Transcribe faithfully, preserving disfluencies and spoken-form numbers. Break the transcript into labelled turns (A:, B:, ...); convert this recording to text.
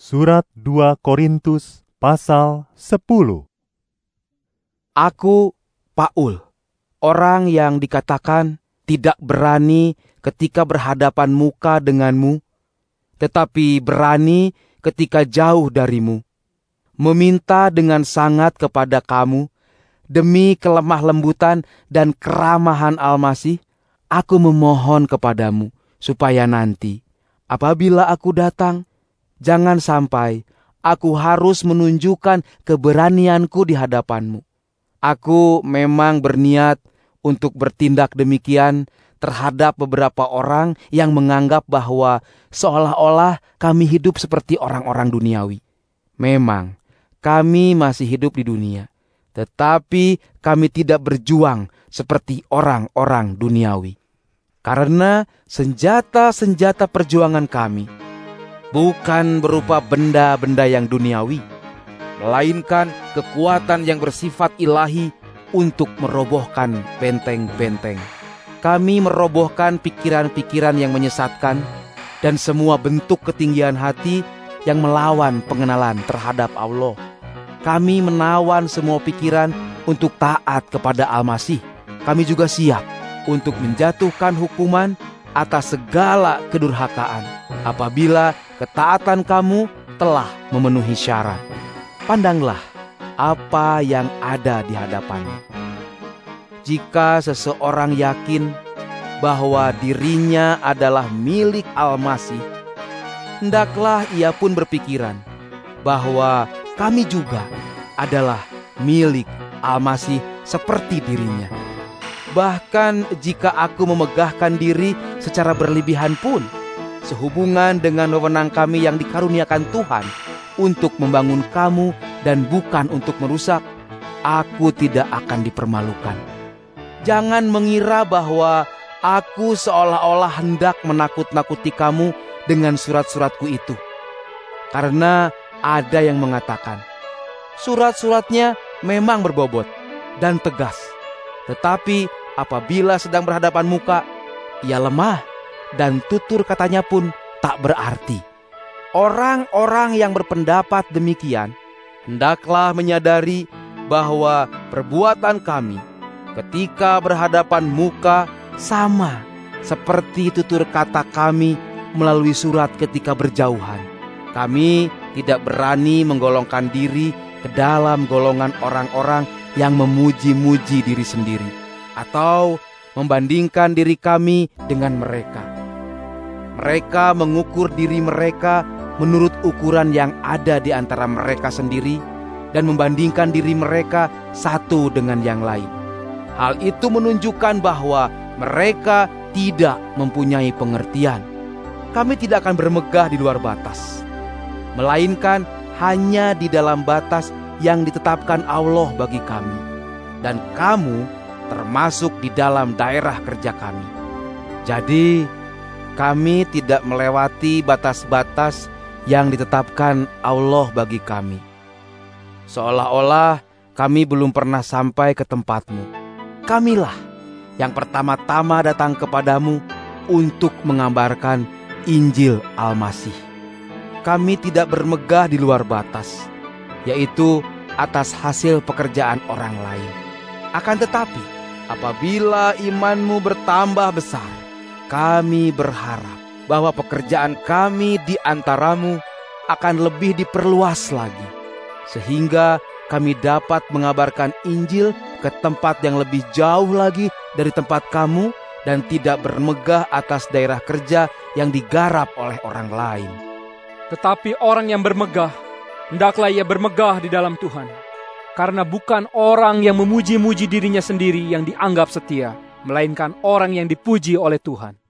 A: Surat dua Korintus pasal sepuluh.
B: Aku, Paul, orang yang dikatakan tidak berani ketika berhadapan muka denganmu, tetapi berani ketika jauh darimu, meminta dengan sangat kepada kamu, demi kelemah lembutan dan keramahan Almasih, aku memohon kepadamu, supaya nanti, apabila aku datang, jangan sampai aku harus menunjukkan keberanianku di hadapanmu. Aku memang berniat untuk bertindak demikian terhadap beberapa orang yang menganggap bahwa seolah-olah kami hidup seperti orang-orang duniawi. Memang kami masih hidup di dunia, tetapi kami tidak berjuang seperti orang-orang duniawi. Karena senjata-senjata perjuangan kami bukan berupa benda-benda yang duniawi, melainkan kekuatan yang bersifat ilahi untuk merobohkan benteng-benteng. Kami merobohkan pikiran-pikiran yang menyesatkan dan semua bentuk ketinggian hati yang melawan pengenalan terhadap Allah. Kami menawan semua pikiran untuk taat kepada Almasih. Kami juga siap untuk menjatuhkan hukuman atas segala kedurhakaan apabila ketaatan kamu telah memenuhi syarat. Pandanglah apa yang ada di hadapanmu. Jika seseorang yakin bahwa dirinya adalah milik Almasih, hendaklah ia pun berpikiran bahwa kami juga adalah milik Almasih seperti dirinya. Bahkan jika aku memegahkan diri secara berlebihan pun, sehubungan dengan wewenang kami yang dikaruniakan Tuhan untuk membangun kamu dan bukan untuk merusak, aku tidak akan dipermalukan. Jangan mengira bahwa aku seolah-olah hendak menakut-nakuti kamu dengan surat-suratku itu. Karena ada yang mengatakan, surat-suratnya memang berbobot dan tegas, tetapi apabila sedang berhadapan muka, ia lemah dan tutur katanya pun tak berarti. Orang-orang yang berpendapat demikian hendaklah menyadari bahwa perbuatan kami ketika berhadapan muka sama seperti tutur kata kami melalui surat ketika berjauhan. Kami tidak berani menggolongkan diri ke dalam golongan orang-orang yang memuji-muji diri sendiri, atau membandingkan diri kami dengan mereka. Mereka mengukur diri mereka menurut ukuran yang ada di antara mereka sendiri dan membandingkan diri mereka satu dengan yang lain. Hal itu menunjukkan bahwa mereka tidak mempunyai pengertian. Kami tidak akan bermegah di luar batas, melainkan hanya di dalam batas yang ditetapkan Allah bagi kami. Dan kamu termasuk di dalam daerah kerja kami. Jadi, kami tidak melewati batas-batas yang ditetapkan Allah bagi kami. Seolah-olah kami belum pernah sampai ke tempatmu. Kamilah yang pertama-tama datang kepadamu untuk mengabarkan Injil Almasih. Kami tidak bermegah di luar batas, yaitu atas hasil pekerjaan orang lain. Akan tetapi, apabila imanmu bertambah besar, kami berharap bahwa pekerjaan kami di antaramu akan lebih diperluas lagi, sehingga kami dapat mengabarkan Injil ke tempat yang lebih jauh lagi dari tempat kamu dan tidak bermegah atas daerah kerja yang digarap oleh orang lain.
C: Tetapi orang yang bermegah, hendaklah ia bermegah di dalam Tuhan. Karena bukan orang yang memuji-muji dirinya sendiri yang dianggap setia, melainkan orang yang dipuji oleh Tuhan.